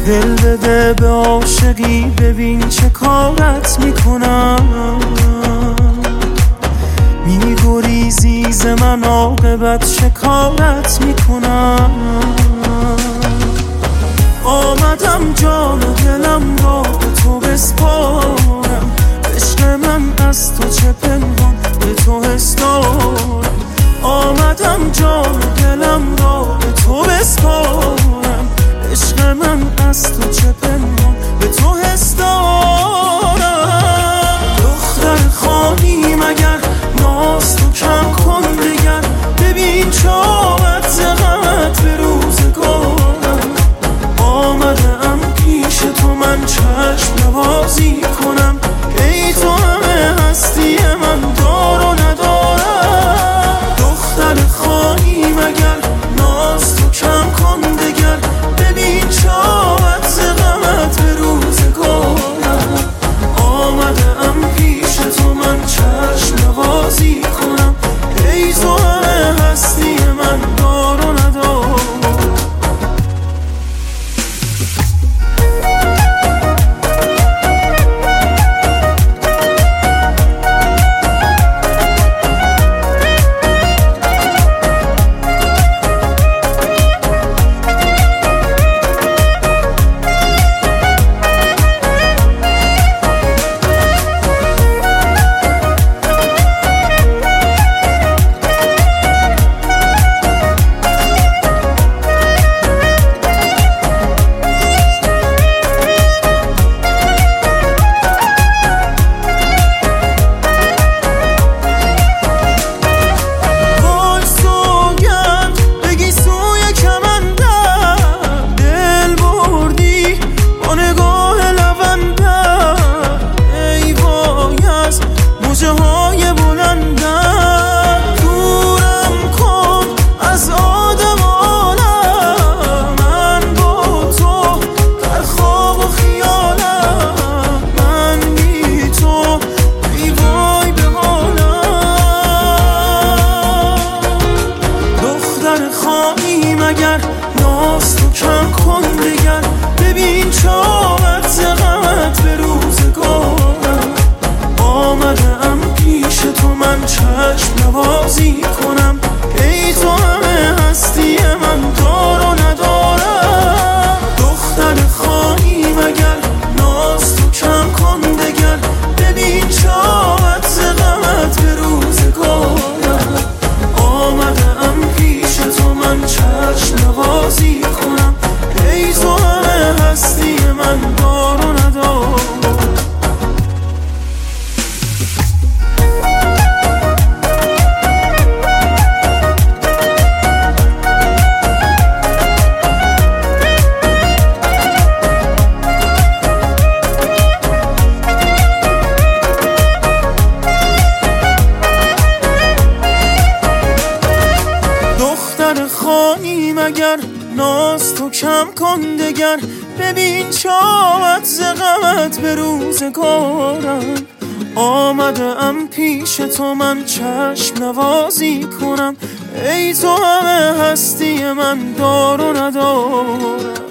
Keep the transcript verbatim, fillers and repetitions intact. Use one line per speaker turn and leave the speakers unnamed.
دل بده به عاشقی، ببین چه کارت میکنم. میگریزی ز من، عاقبت چه کارت میکنم. آمدم جان و دلم را به تو بسپارم، عشق من از تو چه پنهان به تو حس دارم. آمدم جان و دلم را به تو بسپارم، عشق من از تو چه پنهان به تو حس دارم. دختر خواهی مگر ناز تو کم کن دگر، ببین چاوت ز غمت به روزگارم. آمده ام پیش تو من چشم نوازی کنم، ای تو همه هستی من دار و ندارم. دختر خواهی مگر ناز تو کم کن دگر، ببین چاوت ز غمت به روزگارم. آمده ام پیش تو من چشم نوازی کنم، ای تو همه هستی من دار و ندارم. خواهی مگر ناز تو کم کن دگر، ببین چاوت ز غمت به روزگارم. آمده ام پیش تو من چشم نوازی کنم، ای تو همه هستی من دار و ندارم. دختر خواهی مگر ناز تو کم کن دگر، ببین چاوت ز غمت به روزگارم. آمده ام پیش تو من چشم نوازی کنم، ای تو همه هستی من دار و ندارم. دختر خواهی مگر ناز تو کم کن دگر، ببین چاوت ز غمت به روزگارم. آمده ام پیش تو من چشم نوازی کنم، ای تو همه هستی من دار و ندارم.